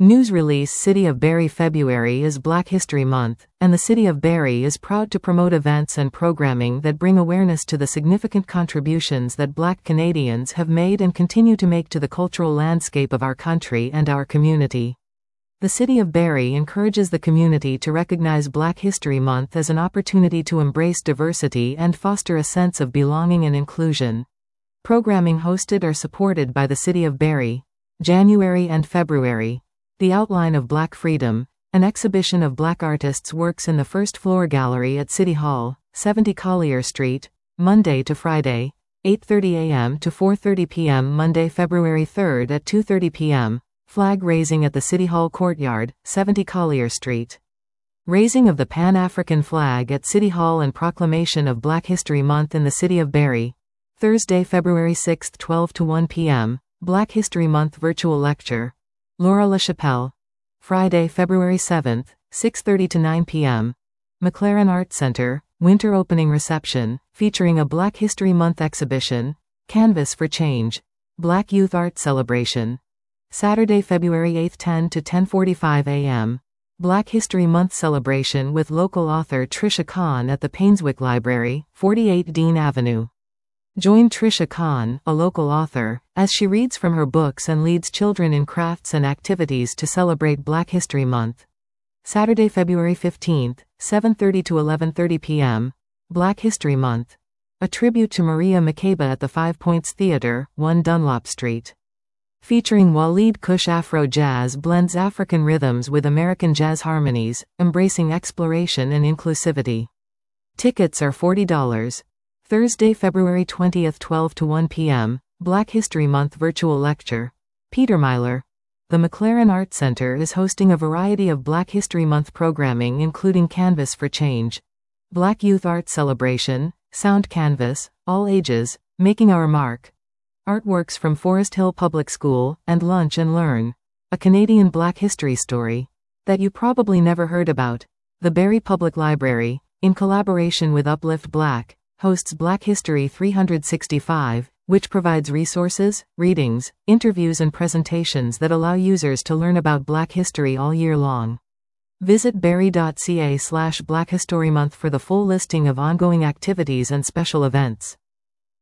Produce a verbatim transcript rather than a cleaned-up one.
News release. City of Barrie. February is Black History Month, and the City of Barrie is proud to promote events and programming that bring awareness to the significant contributions that Black Canadians have made and continue to make to the cultural landscape of our country and our community. The City of Barrie encourages the community to recognize Black History Month as an opportunity to embrace diversity and foster a sense of belonging and inclusion. Programming hosted or supported by the City of Barrie. January and February. The Outline of Black Freedom, an exhibition of Black artists' works in the first floor gallery at City Hall, seventy Collier Street, Monday to Friday, eight thirty a m to four thirty p m Monday, February third at two thirty p m Flag raising at the City Hall courtyard, seventy Collier Street. Raising of the Pan-African flag at City Hall and proclamation of Black History Month in the City of Barrie. Thursday, February sixth, twelve to one p m Black History Month virtual lecture. Laura LaChapelle. Friday, February seventh, six thirty to nine p m McLaren Art Center, winter opening reception, featuring a Black History Month exhibition, Canvas for Change, Black Youth Art Celebration. Saturday, February eighth, ten to ten forty-five a m Black History Month celebration with local author Trisha Khan at the Painswick Library, forty-eight Dean Avenue. Join Trisha Khan, a local author, as she reads from her books and leads children in crafts and activities to celebrate Black History Month. Saturday, February fifteenth, seven thirty to eleven thirty p m Black History Month. A tribute to Maria Makeba at the Five Points Theatre, one Dunlop Street. Featuring Waleed Kush. Afro jazz blends African rhythms with American jazz harmonies, embracing exploration and inclusivity. Tickets are forty dollars. Thursday, February twentieth, twelve to one p m Black History Month virtual lecture. Peter Myler. The McLaren Art Center is hosting a variety of Black History Month programming including Canvas for Change, Black Youth Art Celebration, Sound Canvas, All Ages, Making Our Mark, artworks from Forest Hill Public School, and Lunch and Learn, a Canadian Black history story that you probably never heard about. The Barrie Public Library, in collaboration with Uplift Black, hosts Black History three sixty-five, which provides resources, readings, interviews and presentations that allow users to learn about Black history all year long. Visit barrie dot c a slash Black History Month for the full listing of ongoing activities and special events.